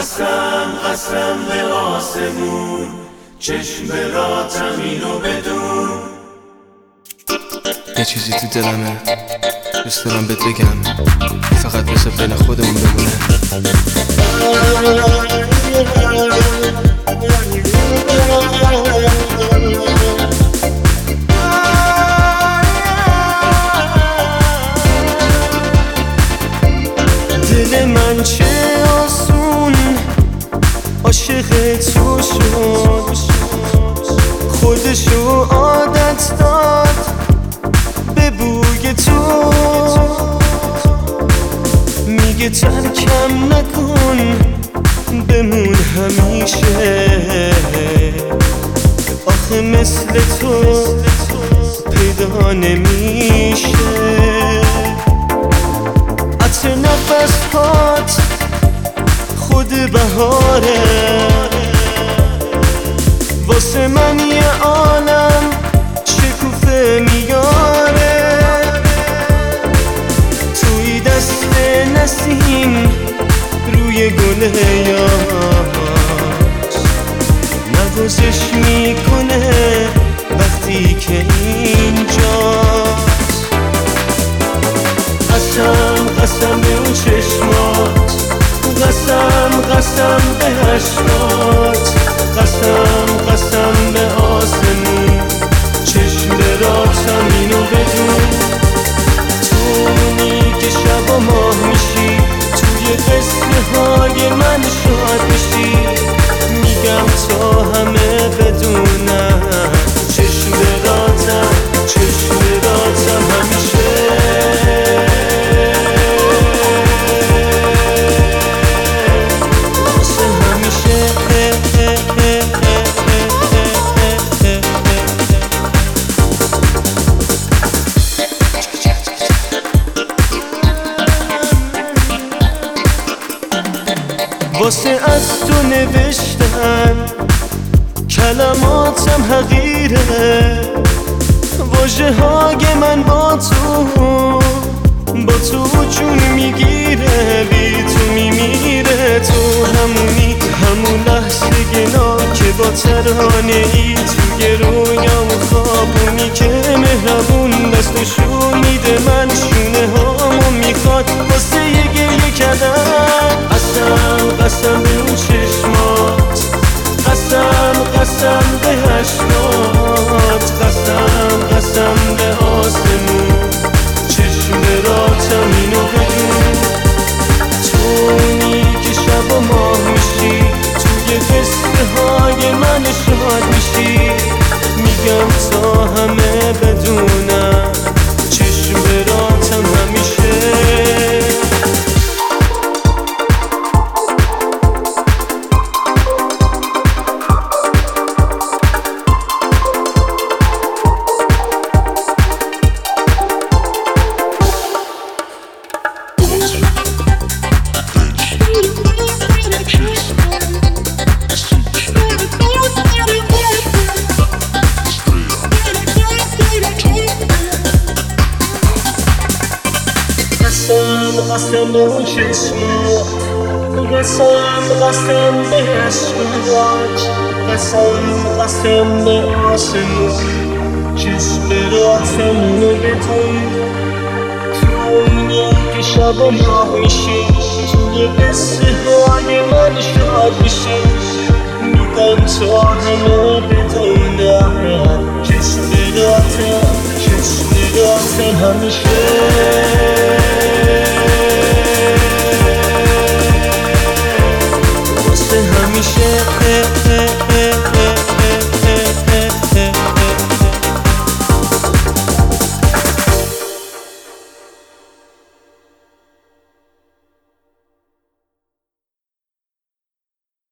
قسم به آسمون، چشم به راتم اینو بدون. یه چیزی تو دلمه دوست دارم بهت بگم، فقط بذار بین خودمون بمونه. دل من چه آسون عاشق تو شد، خودشو عادت داد به بوی تو. میگه ترکم نکن بمون همیشه، آخه مثل تو پیدا نمیشه. عطر نفس هات خود بهاره، واسه من یه عالم شکوفه میاره. توی دست نسیم روی گل یاس نوازش میکنه وقتی که اینجاست. قسم به اون چشمات، قسم به عشقات، قسم به آسمون، چشم به راتم اینو بدون. تو اونی که شب و ماه میشی، توی قصه های من شاد میشی. میگم تا همه بدونم، چشم به راتم همیشه. واسه از تو نوشتن کلماتم حقیره، واژه های من با تو جون میگیره، بی تو میمیره. تو همون لحظه گنا که با ترانه ای توی رویام خوابونی، که مهربون دستشون میده من شونه هامو میخواد واسه یه گریه کردن. قسم به اون چشمات، قسم به عشقات، قسم به آسمون، چشم به راتم اینو بدون. تو اونی که شب و ماه میشی، توی قصه های من شاد میشی. میگم تا همه بدونم، چشم به راتم همیشه. قسم به اون چشمات، قسم به عشقات، قسم به آسمون، چشم به راتم اینو بدون. تو اونی که شب و ماه میشی، توی قصه های من شاد میشی. میگم تا همه بدونم، چشم به راتم همیشه.